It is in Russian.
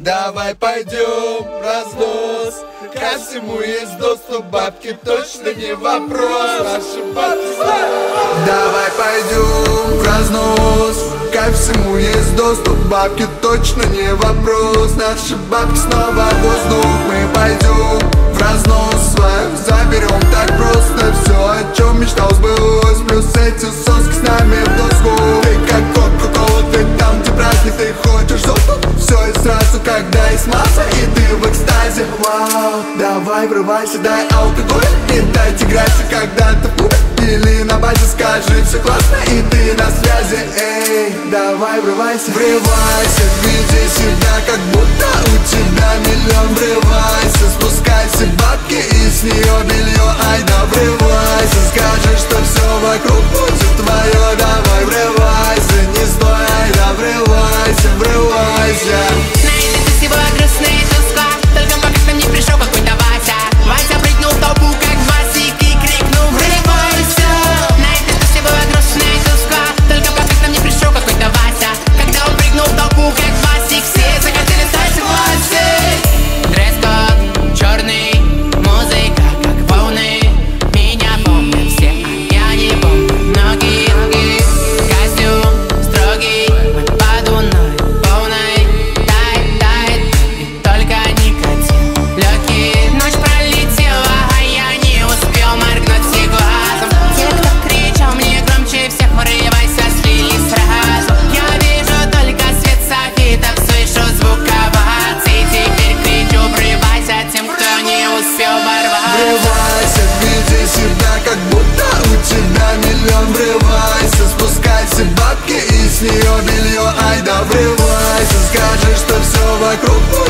Давай пойдем в разнос, ко всему есть доступ, бабки точно не вопрос. Наши бабки снова. Давай пойдем в разнос, ко всему есть доступ, бабки точно не вопрос. Наши бабки снова воздух, мы пойдем в разнос, своих заберем так просто. Все, о чем мечтал, сбылось, плюс эти соски с нами в доску. Ты как кока-кола, ты там, где праздник, ты хочешь золото. Все и сразу, когда есть масса, и ты в экстазе. Вау, давай врывайся, дай алкоголь и дайте грязь, когда ты в клубе или на базе, скажи, все классно, и ты на связи. Эй, давай врывайся, врывайся, веди себя, как будто у тебя миллион. Врывайся, спускайся, бабки и с нее белье. Ай да врывайся, скажи, что все вокруг будет твое. Давай врывайся, не стой, ай да врывайся, врывайся. На этой всего грустная тоска, только пока к нам не пришел какой-то Вася. Вася прыгнул в толпу, как басик, и крикнул: врывайся! На этой всего грустная тоска, только пока к нам не пришел какой-то Вася. Когда он прыгнул в толпу, как басик, все захотели стать Васей. Дресс-код черный, музыка как волны. Меня помнят все, а я не помню многие. Костюм строгий, мы под луной полной. Тает, и только никотин легкий. Ночь пролетела, а я не успел моргнуть и глазом. Те, кто кричал мне громче всех: врывайся, слились сразу. Я вижу только свет софитов, слышу звук оваций. Теперь кричу: врывайся тем, кто не успел ворваться. Врывайся, веди себя, как будто у тебя миллион. Врывайся, спускайся, бабки и с нее белье. Ай да врывайся, скажи, что все вокруг